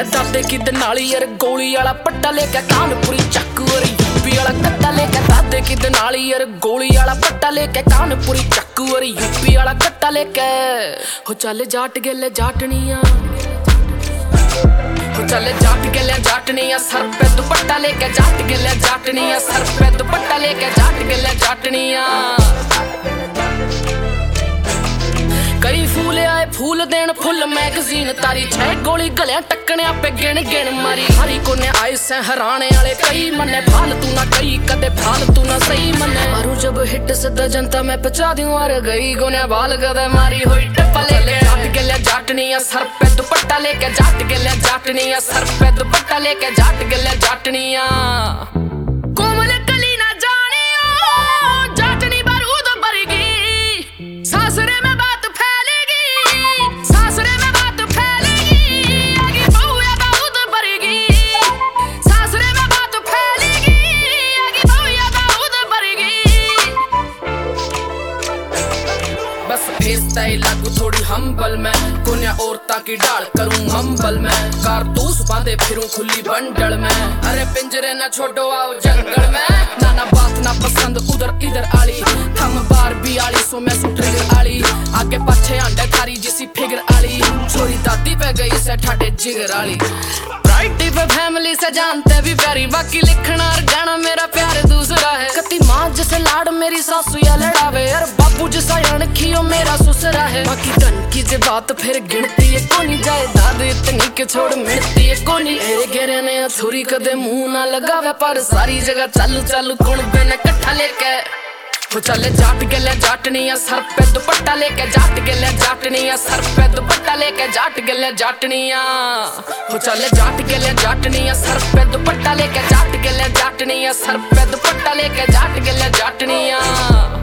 दादे की दनाली यार गोली वाला पट्टा लेके कानपुरी चक्कू और यूपी वाला कट्टा लेके दादे की दनाली यार गोली वाला पट्टा लेके कानपुरी चक्कू और यूपी वाला कट्टा लेके हो चले जाट गेले जाटनिया हो चले जाट गेले जाटनिया सर पे दुपट्टा लेके जाट गेले जाटनिया सर पे दुपट्टा लेके जाट गेले जाटनिया कई फूल आए फूल देन फुल मैगजीन तारी छह गोली गलिया टक्कने पे गिन गिन मारी हरी कोने आए से हराने वाले कई मने फालतू ना कई कदे फालतू ना सही मने मारू जब हिट सदा जनता मैं पचा दूं और गई गोने बाल कदे मारी हुई टपले ले जाट गेले जाटनिया सर पे दुपट्टा लेके जाट गेले जाटनिया सर पे दुपट्टा लेके जाट गेले जाटनिया कोमल कली ना जाने जाटनी बारूद बरगी सासरे में स्टाइल लागू थोड़ी हम्बल में कोन्या औरता की डाल करूं हम्बल में कारतूस बांधे फिरूं खुली बंडल में अरे पिंजरे ना छोड़ो आओ जंगल में ना बात ना पसंद उधर इधर आली हम बार भी आली सो मैं ट्रिगर आली आगे पीछे अंडे थारी जिसी फिगर आली छोरी दादी पे गई से ठाटे जिगर आली राइटी पे फैमिली से जानते भी प्यारी बाकी लिखना और गाना मेरा प्यार दूसरा है कति माँ जैसे लाड मेरी सासू या लड़ावे यार बाबू जैसा अणखियो मेरा ससुरा है बाकी धन की जे बात फिर गिनती है कोनी जाए दाद इतनी के छोड़ मिलती है कोनी मेरे घेरे ने छुरी कदे मुंह ना लगावे पर सारी जगह चालू चालू कौन बेने कट्ठा लेके हो चले जाट गेले जाटनिया सर पे दुपट्टा लेके जाट गेले जाटनिया सर पे दुपट्टा लेके जाट गेले जाटनिया हो चले जाट गेले जाटनिया सर पे दुपट्टा लेके जाट गेले जाटनिया सर पे दुपट्टा लेके जाट गेले जाटनिया